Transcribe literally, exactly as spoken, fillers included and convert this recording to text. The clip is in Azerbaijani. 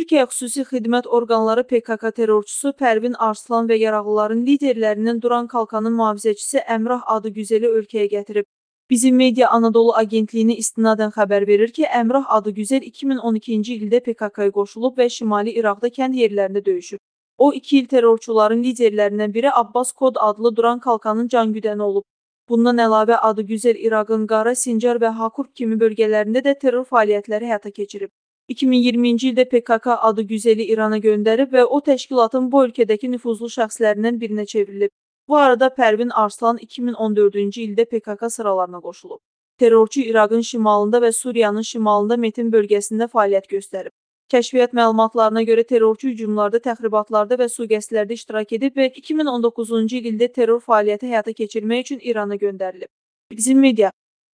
Türkiyə Xüsusi Xidmət Orqanları P K K terrorçusu Pərvin Arslan və yaraqlıların liderlərinin Duran Kalkanın mühafizəçisi Əmrah Adıgüzeli ölkəyə gətirib. Bizim Media Anadolu Agentliyini istinadən xəbər verir ki, Əmrah Adıgüzel iki min on ikinci ildə P K K-ya qoşulub və Şimali İraqda kənd yerlərində döyüşüb. O, iki il terrorçuların liderlərindən biri Abbas Kod adlı Duran Kalkanın cangüdəni olub. Bundan əlavə Adıgüzel İraqın Qara, Sincar və Hakurk kimi bölgələrində də terror fəaliyyətləri həyata keçirib. iki min iyirminci ildə P K K Adıgüzeli İrana göndərib və o təşkilatın bu ölkədəki nüfuzlu şəxslərindən birinə çevrilib. Bu arada Pərvin Arslan iki min on dördüncü ildə P K K sıralarına qoşulub. Terrorçu İraqın şimalında və Suriyanın şimalında Metin bölgəsində fəaliyyət göstərib. Kəşfiyyat məlumatlarına görə terrorçu hücumlarda, təxribatlarda və sui-qəsdlərdə iştirak edib və iki min on doqquzuncu ildə terror fəaliyyəti həyata keçirmək üçün İrana göndərilib. Bizim Media